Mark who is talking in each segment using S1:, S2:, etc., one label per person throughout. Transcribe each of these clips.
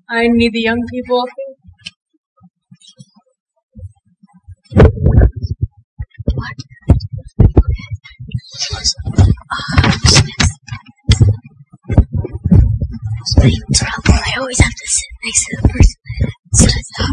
S1: I need the young people.
S2: I always have to sit next to the person that says up.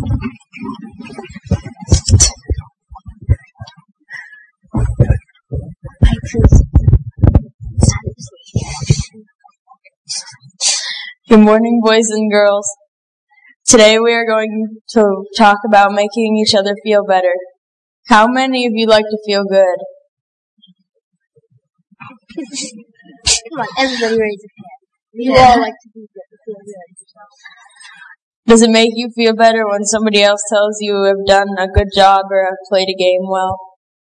S3: Good morning, boys and girls. Today we are going to talk about making each other feel better. How many of you like to feel good?
S2: Come on, everybody raise a hand. You all like to feel good.
S3: Does it make you feel better when somebody else tells you have done a good job or have played a game well?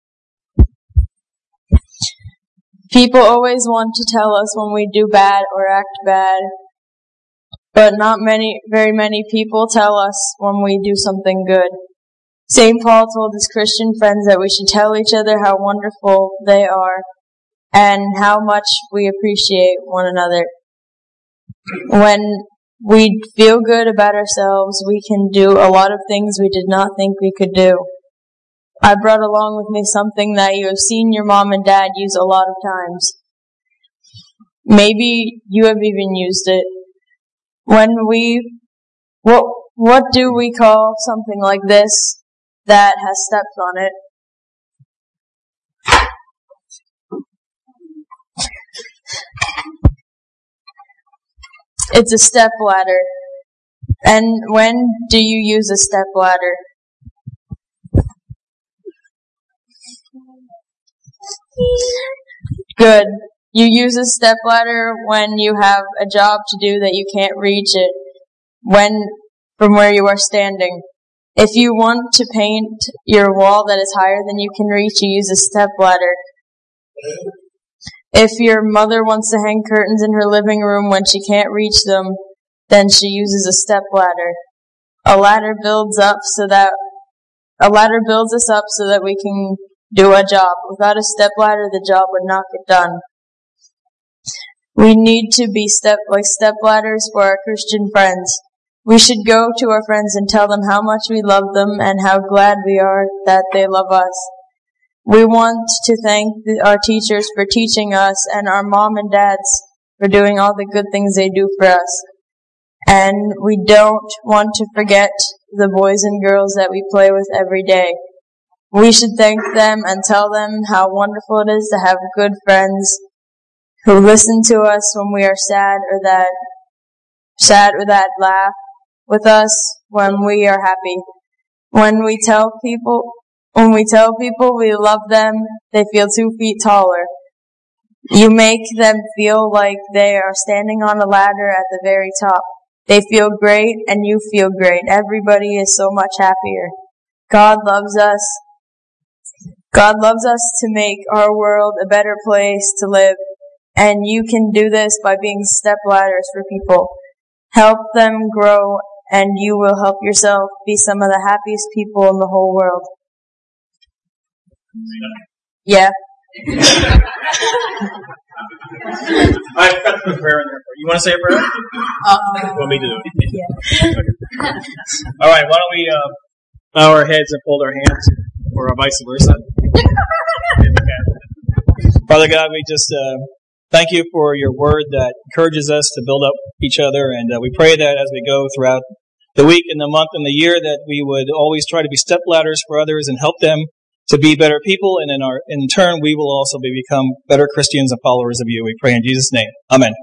S3: People always want to tell us when we do bad or act bad, but not very many people tell us when we do something good. St. Paul told his Christian friends that we should tell each other how wonderful they are and how much we appreciate one another. When we feel good about ourselves, we can do a lot of things we did not think we could do. I brought along with me something that you have seen your mom and dad use a lot of times. Maybe you have even used it. What do we call something like this that has steps on it? It's a step ladder. And when do you use a step ladder? Good. You use a step ladder when you have a job to do that you can't reach it from where you are standing. If you want to paint your wall that is higher than you can reach, you use a step ladder. If your mother wants to hang curtains in her living room when she can't reach them, then she uses a step ladder. A ladder builds us up so that we can do a job. Without a step ladder, the job would not get done. We need to be step ladders for our Christian friends. We should go to our friends and tell them how much we love them and how glad we are that they love us. We want to thank our teachers for teaching us and our mom and dads for doing all the good things they do for us. And we don't want to forget the boys and girls that we play with every day. We should thank them and tell them how wonderful it is to have good friends who listen to us when we are sad or that laugh with us when we are happy. When we tell people we love them, they feel 2 feet taller. You make them feel like they are standing on a ladder at the very top. They feel great and you feel great. Everybody is so much happier. God loves us to make our world a better place to live. And you can do this by being step ladders for people. Help them grow and you will help yourself be some of the happiest people in the whole world. Yeah.
S4: I've got the prayer in there. You want to say a prayer? You want me to do it?
S3: Yeah.
S4: Okay. All right, why don't we bow our heads and fold our hands, or vice versa. Father God, we just thank you for your word that encourages us to build up each other, and we pray that as we go throughout the week and the month and the year that we would always try to be step ladders for others and help them to be better people, and in turn we will also become better Christians and followers of you. We pray in Jesus' name. Amen.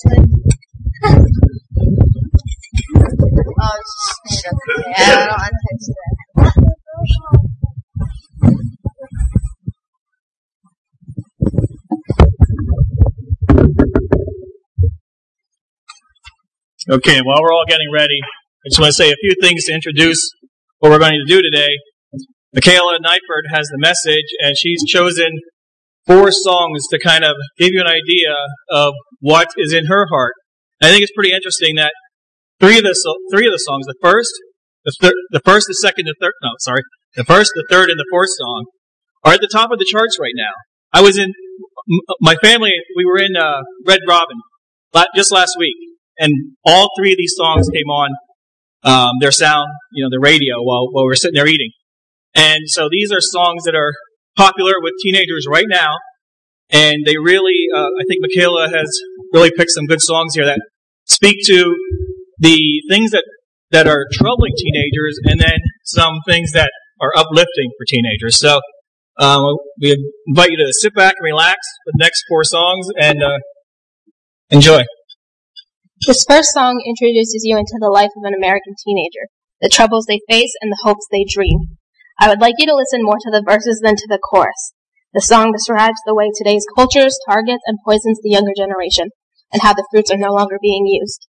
S4: Okay, while we're all getting ready, I just want to say a few things to introduce what we're going to do today. Michaela Neifert has the message, and she's chosen 4 songs to kind of give you an idea of what is in her heart. And I think it's pretty interesting that three of the songs, the first, the second, the third, and the fourth song are at the top of the charts right now. I was in my family. We were in Red Robin just last week, and all 3 of these songs came on their sound, the radio while we're sitting there eating. And so these are songs that are popular with teenagers right now. And they really, I think Michaela has really picked some good songs here that speak to the things that are troubling teenagers, and then some things that are uplifting for teenagers. So we invite you to sit back and relax for the next 4 songs and enjoy.
S2: This first song introduces you into the life of an American teenager, the troubles they face and the hopes they dream. I would like you to listen more to the verses than to the chorus. The song describes the way today's cultures targets and poisons the younger generation, and how the fruits are no longer being used.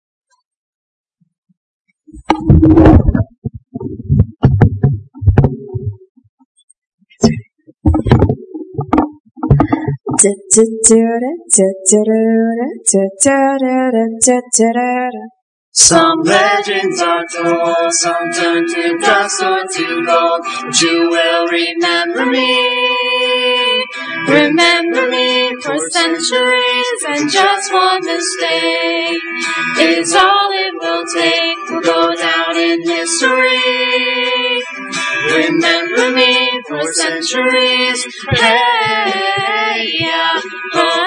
S1: Some legends are told, some turn to dust or to gold, but you will remember me for centuries, and just one mistake is all it will take to go down in history. Remember me for centuries, hey, yeah, oh,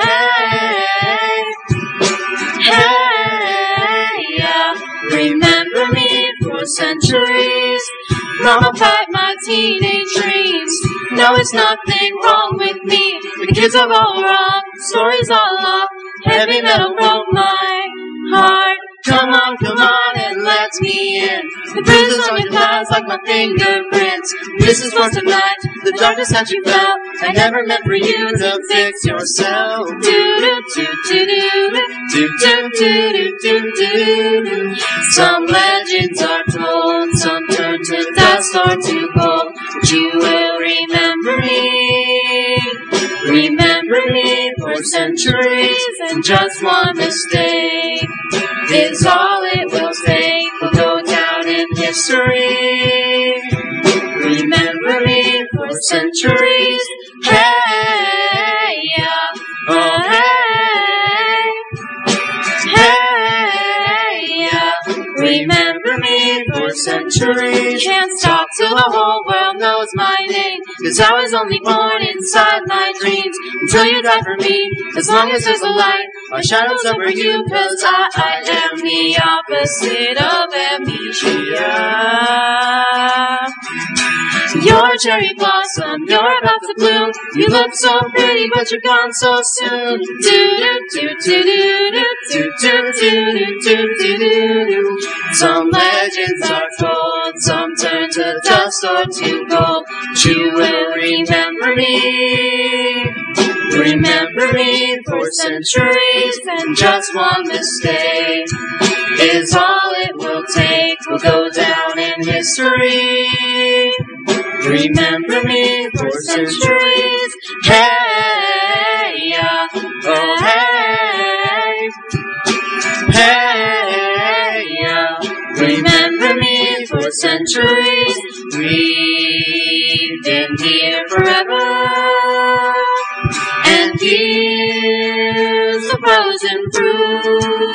S1: hey, yeah. Remember me for centuries. Mama fight my teenage dreams. No, it's nothing wrong with me. The kids are all wrong, stories all off. Heavy metal broke my heart. Come on, and let me in. The bruises on your thighs like my fingerprints. This is for tonight, the darkness that you felt. I never meant for you to fix yourself. Some legends are told, some turn to dust or to gold, but you will remember me for centuries, and just one mistake is all it will take. We'll go down in history. Remember me for centuries. Hey, yeah, oh, hey, yeah. Remember me for centuries. Can't stop till the whole world knows my name, 'cause I was only born inside my dreams. Until you die for me, as long as there's a light, my shadow's over you, 'cause I am the opposite of amnesia. You're a cherry blossom, you're about to bloom. You look so pretty, but you're gone so soon. Some legends are told, some turn to dust or to gold, but you will remember me for centuries, and just one mistake is all it will take. We'll go down in history. Remember me for centuries. Hey, yeah, oh, hey, hey, yeah. Remember me for centuries. We've been here forever, and here's the frozen fruit.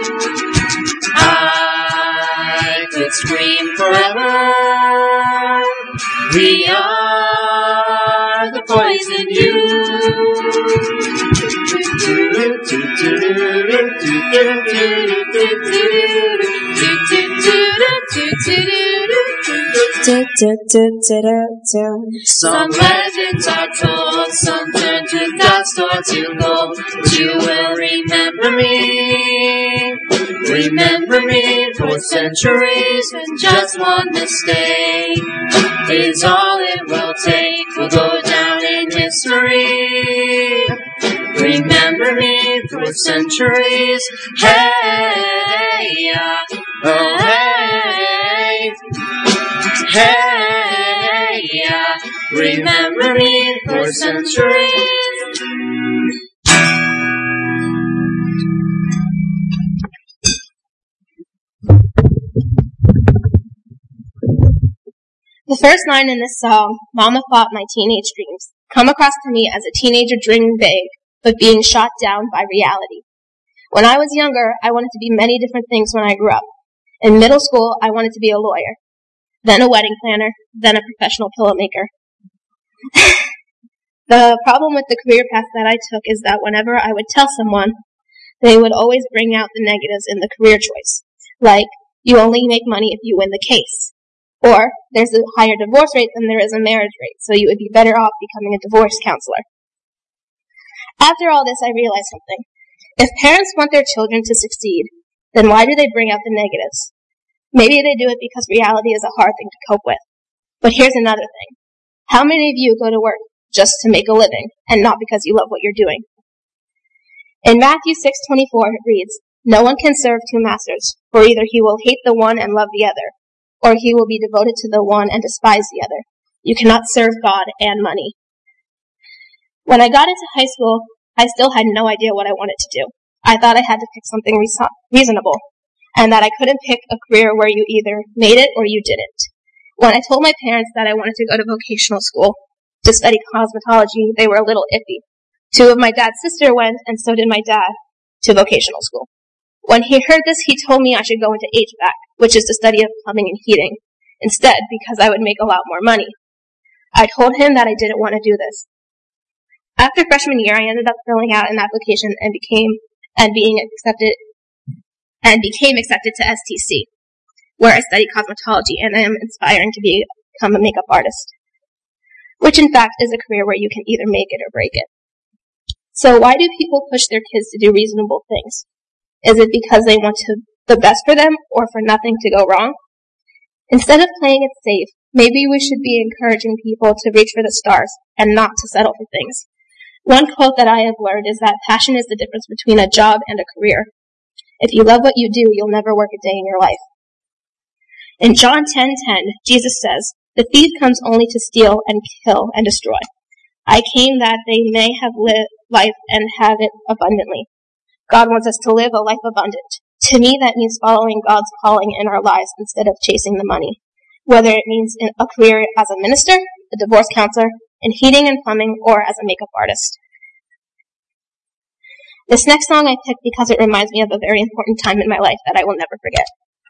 S1: I could scream forever. We are the poison Some legends are told, some turn to dust or to gold, but you will remember me for centuries, and just one mistake is all it will take. We'll go down in history. Remember me for centuries. Hey, yeah, oh, hey, hey, yeah. Remember me for centuries.
S2: The first line in this song, Mama Fought My Teenage Dreams, come across to me as a teenager dreaming big, but being shot down by reality. When I was younger, I wanted to be many different things when I grew up. In middle school, I wanted to be a lawyer, then a wedding planner, then a professional pillow maker. The problem with the career path that I took is that whenever I would tell someone, they would always bring out the negatives in the career choice, like, you only make money if you win the case, or there's a higher divorce rate than there is a marriage rate, so you would be better off becoming a divorce counselor. After all this, I realized something. If parents want their children to succeed, then why do they bring out the negatives? Maybe they do it because reality is a hard thing to cope with. But here's another thing. How many of you go to work just to make a living, and not because you love what you're doing? In Matthew 6:24 it reads, "No one can serve two masters, for either he will hate the one and love the other, or he will be devoted to the one and despise the other. You cannot serve God and money." When I got into high school, I still had no idea what I wanted to do. I thought I had to pick something reasonable, and that I couldn't pick a career where you either made it or you didn't. When I told my parents that I wanted to go to vocational school to study cosmetology, they were a little iffy. Two of my dad's sisters went, and so did my dad, to vocational school. When he heard this, he told me I should go into HVAC, which is the study of plumbing and heating, instead, because I would make a lot more money. I told him that I didn't want to do this. After freshman year, I ended up filling out an application and became accepted to STC, where I study cosmetology, and I am aspiring to become a makeup artist, which in fact is a career where you can either make it or break it. So why do people push their kids to do reasonable things? Is it because they want the best for them, or for nothing to go wrong? Instead of playing it safe, maybe we should be encouraging people to reach for the stars and not to settle for things. One quote that I have learned is that passion is the difference between a job and a career. If you love what you do, you'll never work a day in your life. In John 10:10, Jesus says, "The thief comes only to steal and kill and destroy. I came that they may have life and have it abundantly." God wants us to live a life abundant. To me, that means following God's calling in our lives instead of chasing the money. Whether it means a career as a minister, a divorce counselor, in heating and plumbing, or as a makeup artist. This next song I picked because it reminds me of a very important time in my life that I will never forget.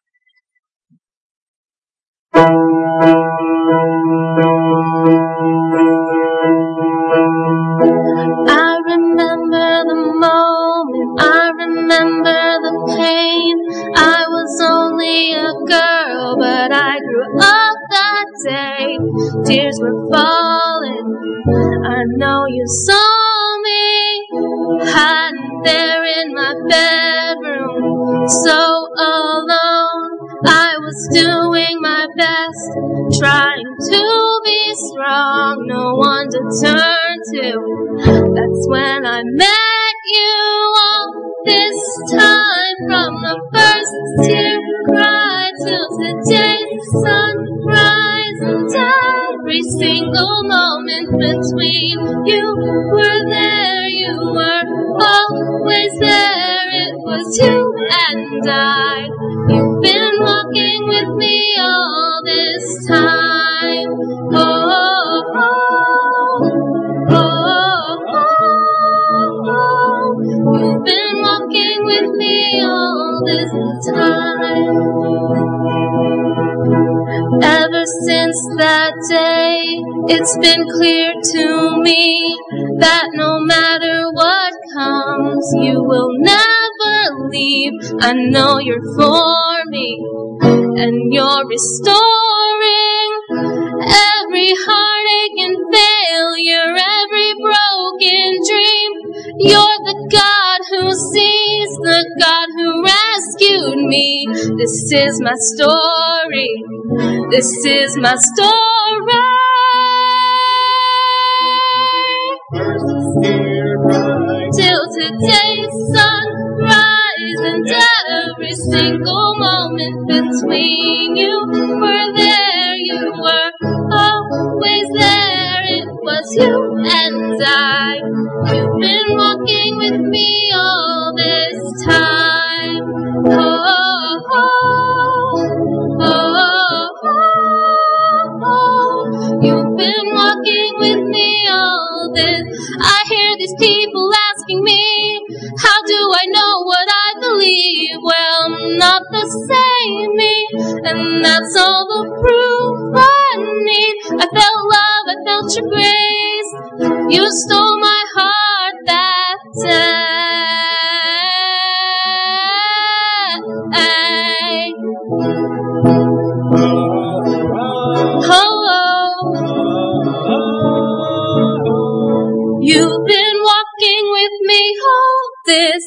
S1: I remember the moment, I remember the pain. I was only a girl, but I grew up that day. Tears were falling, I know you saw me, hiding there in my bedroom, so alone. I was doing my best, trying to be strong, no one to turn to. That's when I met you all this time, from the first tear cry till today's sunrise, and every single moment between. You were there, you were always there, it was you and I. You've been walking with me all this time. Oh, oh, oh, oh, oh. You've been walking with me all this time. Ever since that day, it's been clear to me that no matter what comes, you will never leave. I know you're for me, and you're restoring every heartache and failure, every broken dream. You're the God who sees, the God who rescued me. This is my story, this is my story. Till today's sunrise, and every single moment between. You were there, you were always there, it was you and I. You've been walking with me all this time. Oh, oh, oh, oh, oh. You've been walking with me all this. I hear these people asking me, how do I know what I believe? Well, I'm not the same
S2: and that's all the proof I need. I felt love, I felt your grace. You stole my heart that day. You've been walking with me all this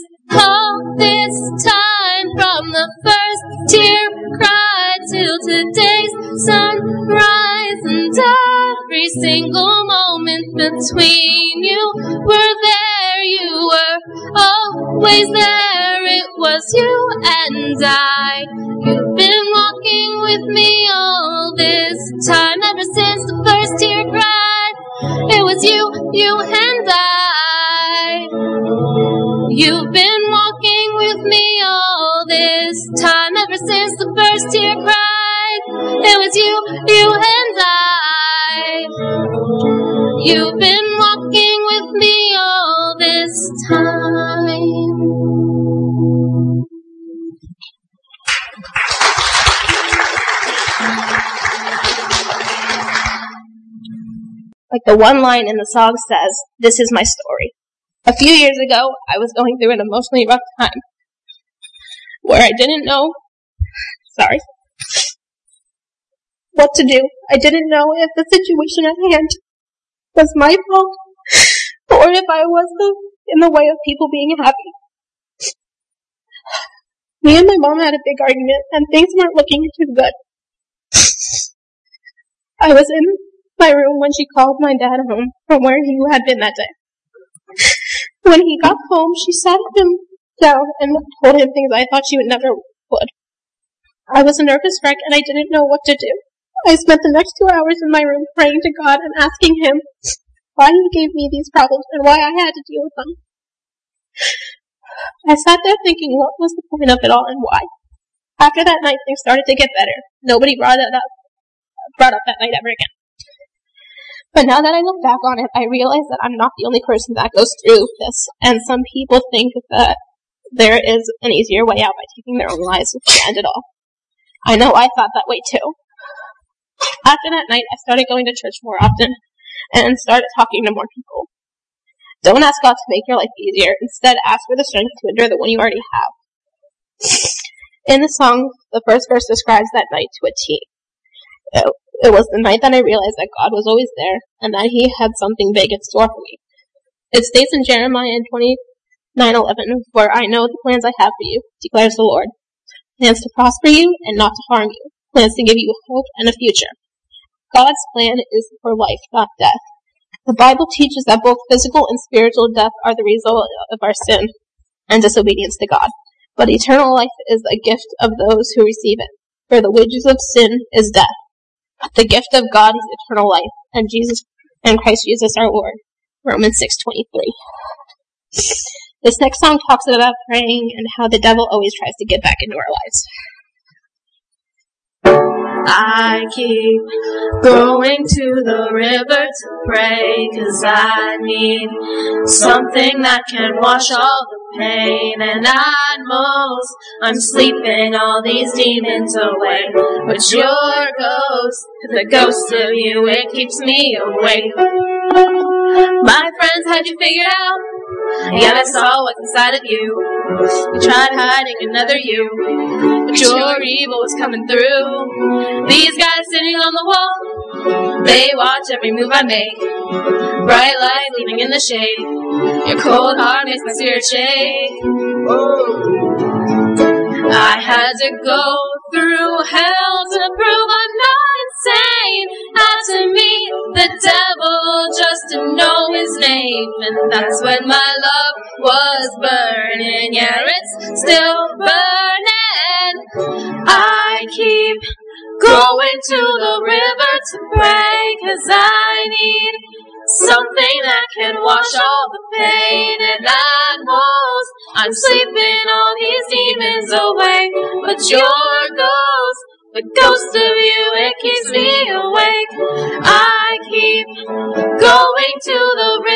S2: time, from the first tear cry till today's sunrise, and every single moment between you were there. You were always there. It was you and I. You've been walking with me all this time, ever since the first tear cried. It was you and I. You've been walking with me all this time, ever since the first tear cried. It was you and I. You've been walking with me all this time. Like the one line in the song says, "This is my story." A few years ago, I was going through an emotionally rough time where I didn't know what to do. I didn't know if the situation at hand was my fault or if I was in the way of people being happy. Me and my mom had a big argument and things weren't looking too good. I was in my room when she called my dad home from where he had been that day. When he got home, she sat him down and told him things I thought she never would. I was a nervous wreck and I didn't know what to do. I spent the next 2 hours in my room praying to God and asking him why he gave me these problems and why I had to deal with them. I sat there thinking, what was the point of it all and why? After that night, things started to get better. Nobody brought up that night ever again. But now that I look back on it, I realize that I'm not the only person that goes through this, and some people think that there is an easier way out by taking their own lives if they end it all. I know I thought that way too. After that night, I started going to church more often and started talking to more people. Don't ask God to make your life easier. Instead, ask for the strength to endure the one you already have. In the song, the first verse describes that night to a T. It was the night that I realized that God was always there and that He had something big in store for me. It states in Jeremiah 29:11, "For I know the plans I have for you, declares the Lord. Plans to prosper you and not to harm you. Plans to give you hope and a future." God's plan is for life, not death. The Bible teaches that both physical and spiritual death are the result of our sin and disobedience to God. But eternal life is a gift of those who receive it. For the wages of sin is death. But the gift of God is eternal life, and Christ Jesus our Lord. Romans 6:23. This next song talks about praying and how the devil always tries to get back into our lives.
S1: I keep going to the river to pray, 'cause I need something that can wash all the pain. And I'm sleeping all these demons away. But your ghost, the ghost of you, it keeps me awake. My friends had you figured out. Yeah, I saw what's inside of you. You tried hiding another you, but your evil was coming through. These guys sitting on the wall, they watch every move I make. Bright light leaving in the shade. Your cold heart makes my spirit shake. I had to go through hell to prove I'm not insane. Had to meet the devil just to know his name. And that's when my love was burning. Yeah, it's still burning. I keep going to the river to pray, 'cause I need something that can wash all the pain. And I knows I'm sleeping all these demons away. But your ghost, the ghost of you, it keeps me awake. I keep going to the river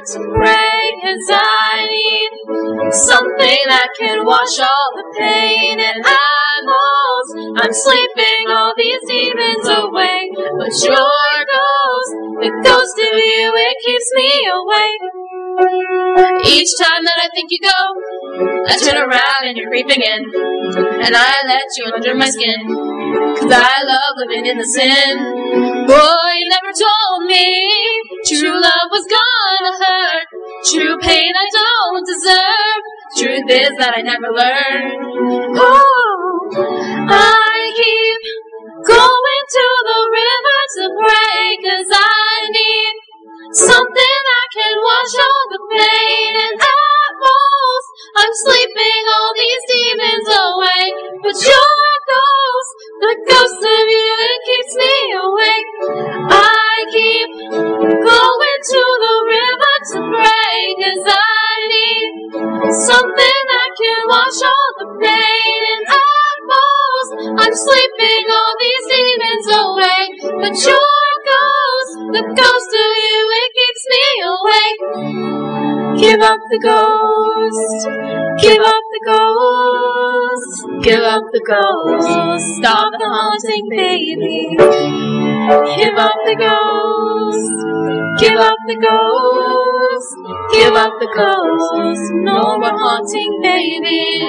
S1: to pray, 'cause I need something that can wash all the pain and eyeballs. I'm sleeping all these demons away, but your ghost, the ghost of you, it keeps me awake. Each time that I think you go, I turn around and you're creeping in, and I let you under my skin, 'cause I love living in the sin. Boy, you never told me true love was gonna hurt, true pain I don't deserve. Truth is that I never learned. Oh, I keep going to the river to pray, 'cause I need something that can wash all the pain and apples. I'm sleeping all these demons away, but your ghost, the ghost of you, it keeps me awake. I keep going to the river to pray, 'cause I need something that can wash all the pain and apples. I'm sleeping all these demons away, but your ghost, the ghost of you, it keeps me awake. Give up the ghost, give up the ghost, give up the ghost, stop the haunting, baby. Give up the ghost, give up the ghost, give up the ghost, no more haunting, baby.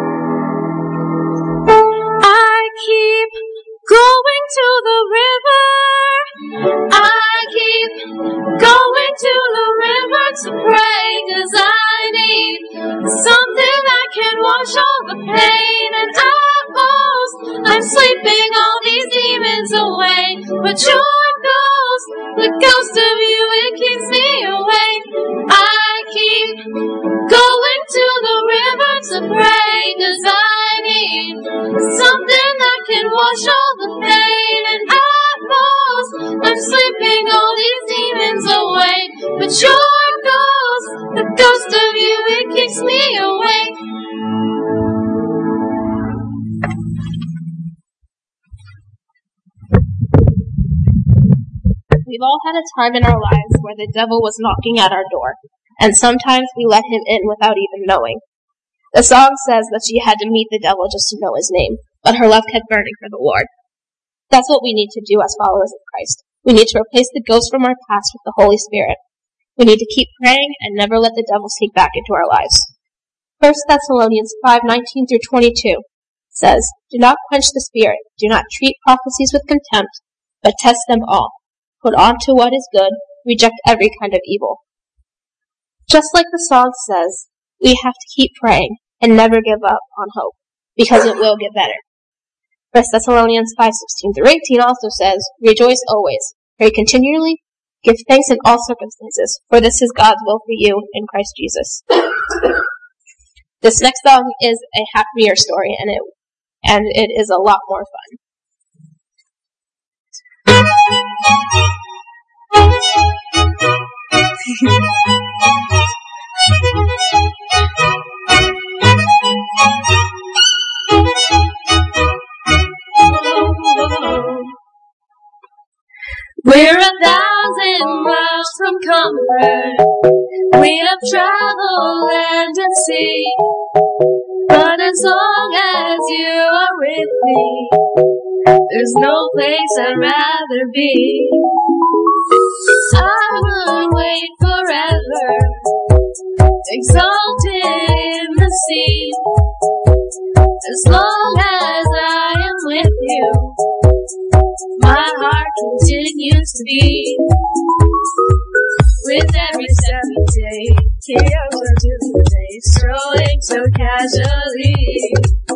S1: I keep going to the river, I keep going to the river to pray, 'cause I need something that can wash all the pain and apples. I'm sleeping all these demons away, but your ghost, the ghost of you, it keeps me awake. I keep going to the river to pray, 'cause I need something that can wash all the pain and apples. I'm sleeping all these demons away, but your ghost, the ghost of you, it keeps me awake.
S2: We've all had a time in our lives where the devil was knocking at our door, and sometimes we let him in without even knowing. The song says that she had to meet the devil just to know his name, but her love kept burning for the Lord. That's what we need to do as followers of Christ. We need to replace the ghost from our past with the Holy Spirit. We need to keep praying and never let the devil sneak back into our lives. 1 Thessalonians 5:19-22 says, "Do not quench the spirit, do not treat prophecies with contempt, but test them all. Hold on to what is good, reject every kind of evil." Just like the song says, we have to keep praying and never give up on hope, because it will get better. 1 Thessalonians 5:16-18 also says, "Rejoice always, pray continually, give thanks in all circumstances, for this is God's will for you in Christ Jesus." This next song is a happier story, and it is a lot more fun.
S1: We're 1,000 miles from comfort. We have traveled land and sea, but as long as you are with me, there's no place I'd rather be. I would wait forever, exalted in the sea, as long as I am with you. My heart continues to beat. With every step you take, chaos or today, strolling so casually.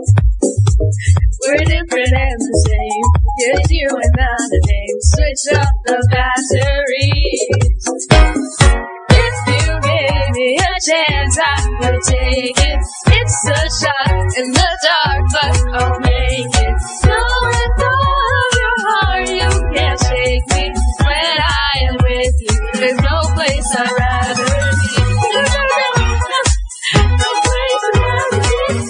S1: We're different and the same, just you and not a name. Switch up the batteries. If you gave me a chance, I would take it. It's a shot in the dark, but I'll make it. No, with all your heart, you can't shake me. When I am with you, there's no place I'd rather be. No place I'd rather be.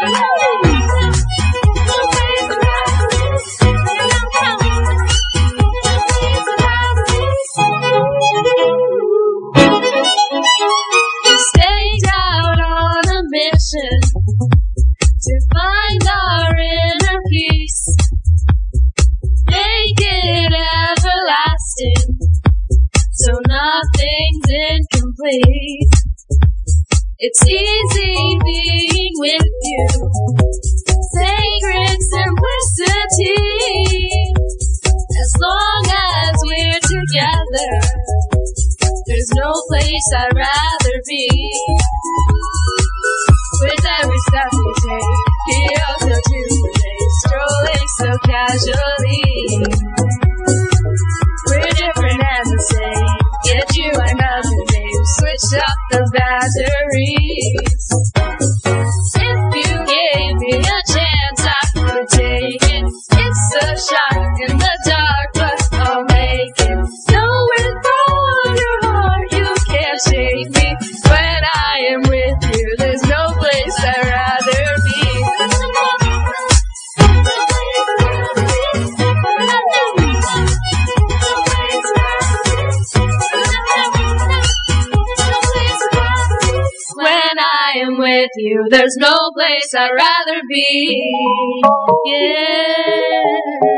S1: No place I'd rather be. missing, so nothing's incomplete. It's easy being with you, sacred simplicity. As long as we're together, there's no place I'd rather be. With every step we take, Kyoto to Tuesday, strolling so casually. We're different and the same, yet you are nothing, babe. Switch up the batteries. If you gave me a chance, I would take it. It's a shot in the dark, but I'll make it. No, with all your heart, you can't shake me. When I am with you, there's no place I'd rather be. When I am with you, there's no place I'd rather be. Yeah.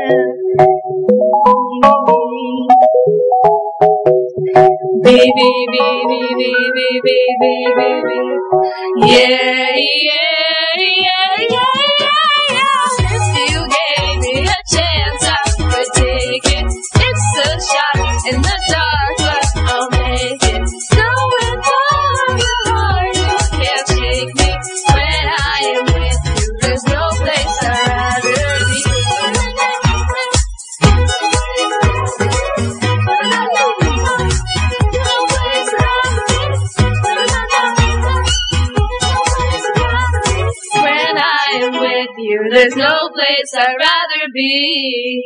S1: Baby, baby, baby, baby, baby. Yeah, yeah, yeah, yeah, yeah. If you gave me a chance, I would take it. It's a shot in the dark, but I'll make it. So with all your heart, you can't shake me. When I am with you, there's no place I'd rather be. When I am with you, there's no place I'd rather be.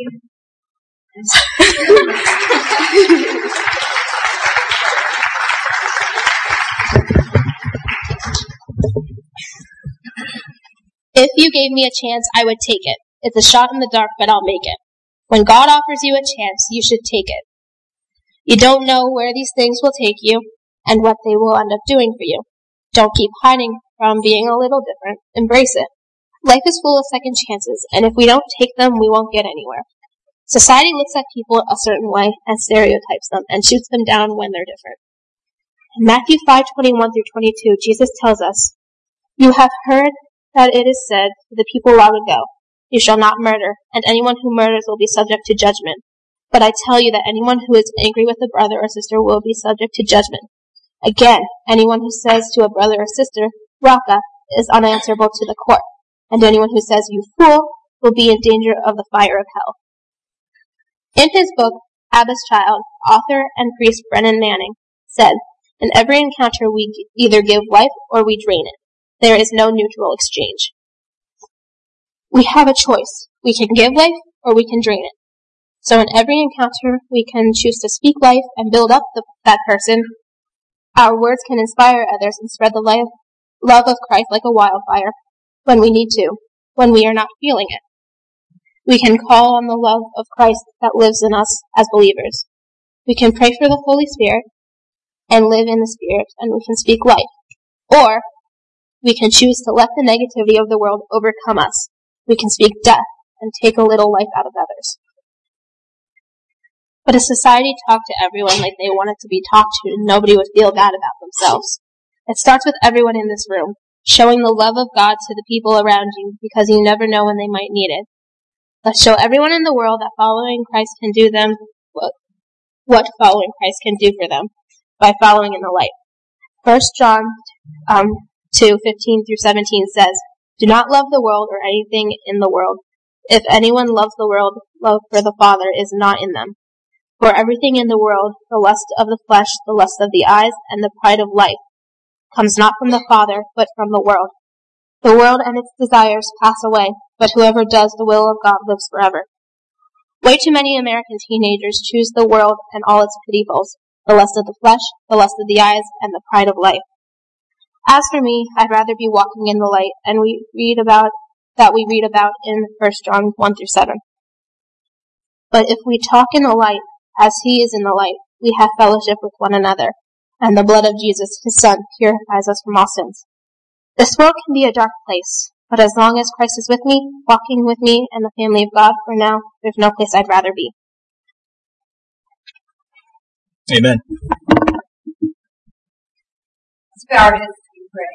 S2: If you gave me a chance, I would take it. It's a shot in the dark, but I'll make it. When God offers you a chance, you should take it. You don't know where these things will take you and what they will end up doing for you. Don't keep hiding from being a little different. Embrace it. Life is full of second chances, and if we don't take them, we won't get anywhere. Society looks at people a certain way and stereotypes them and shoots them down when they're different. In Matthew 5:21-22, Jesus tells us, "You have heard that it is said to the people long ago, 'You shall not murder, and anyone who murders will be subject to judgment.' But I tell you that anyone who is angry with a brother or sister will be subject to judgment. Again, anyone who says to a brother or sister, 'Raka,' is unanswerable to the court, and anyone who says, 'You fool,' will be in danger of the fire of hell." In his book, Abba's Child, author and priest Brennan Manning said, "In every encounter we either give life or we drain it. There is no neutral exchange." We have a choice. We can give life or we can drain it. So in every encounter, we can choose to speak life and build up that person. Our words can inspire others and spread the love of Christ like a wildfire when we need to, when we are not feeling it. We can call on the love of Christ that lives in us as believers. We can pray for the Holy Spirit and live in the Spirit, and we can speak life. Or we can choose to let the negativity of the world overcome us. We can speak death and take a little life out of others. But if society talked to everyone like they wanted to be talked to, nobody would feel bad about themselves. It starts with everyone in this room, showing the love of God to the people around you, because you never know when they might need it. Let's show everyone in the world that following Christ can do them what following Christ can do for them by following in the light. 1 John 2:15-17 says, "Do not love the world or anything in the world. If anyone loves the world, love for the Father is not in them. For everything in the world, the lust of the flesh, the lust of the eyes, and the pride of life, comes not from the Father, but from the world. The world and its desires pass away, but whoever does the will of God lives forever." Way too many American teenagers choose the world and all its pitfalls, the lust of the flesh, the lust of the eyes, and the pride of life. As for me, I'd rather be walking in the light, and we read about in 1 John 1-7. But if we talk in the light, as he is in the light, we have fellowship with one another, and the blood of Jesus, his Son, purifies us from all sins. This world can be a dark place, but as long as Christ is with me, walking with me, and the family of God, for now, there's no place I'd rather be.
S4: Amen.
S1: Let's bow our heads and pray.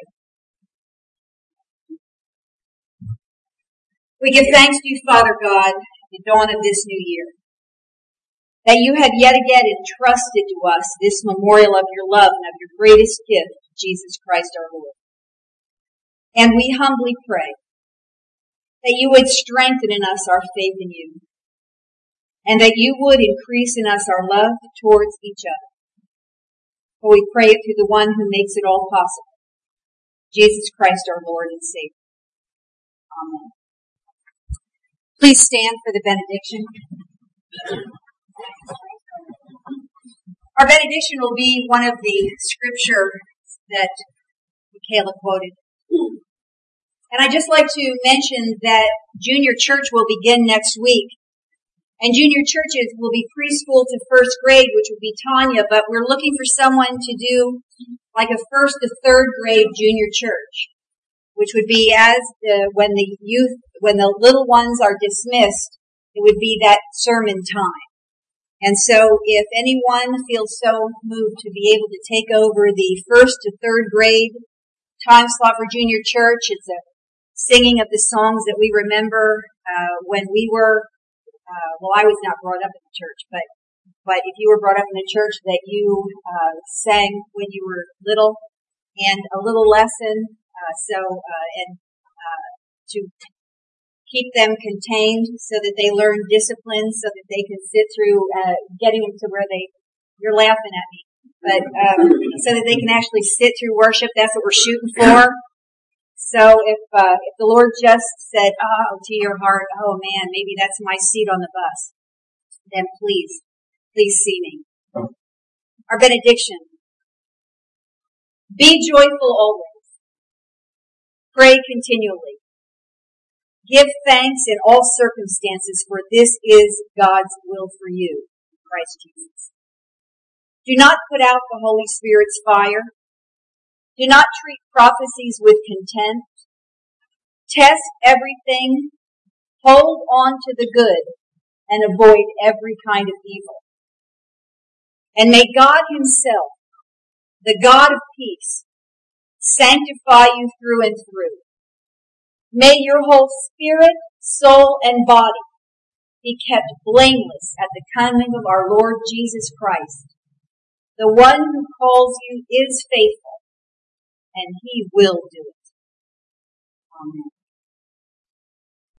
S1: We give thanks to you, Father God, at the dawn of this new year, that you have yet again entrusted to us this memorial of your love and of your greatest gift, Jesus Christ our Lord. And we humbly pray that you would strengthen in us our faith in you, and that you would increase in us our love towards each other. For we pray it through the one who makes it all possible, Jesus Christ our Lord and Savior. Amen. Please stand for the benediction. Our benediction will be one of the scriptures that Michaela quoted. And I'd just like to mention that junior church will begin next week. And junior churches will be preschool to first grade, which would be Tanya, but we're looking for someone to do like a first to third grade junior church, which would be when the little ones are dismissed, it would be that sermon time. And so if anyone feels so moved to be able to take over the first to third grade time slot for junior church, it's a singing of the songs that we remember when we were, I was not brought up in the church, but if you were brought up in the church that you sang when you were little, and a little lesson, to keep them contained so that they learn discipline, so that they can sit through getting them to where you're laughing at me, but so that they can actually sit through worship. That's what we're shooting for. So if the Lord just said, to your heart, oh man, maybe that's my seat on the bus, then please see me. Our benediction. Be joyful always. Pray continually. Give thanks in all circumstances, for this is God's will for you, Christ Jesus. Do not put out the Holy Spirit's fire. Do not treat prophecies with contempt. Test everything. Hold on to the good and avoid every kind of evil. And may God himself, the God of peace, sanctify you through and through. May your whole spirit, soul, and body be kept blameless at the coming of our Lord Jesus Christ. The one who calls you is faithful, and he will do it. Amen.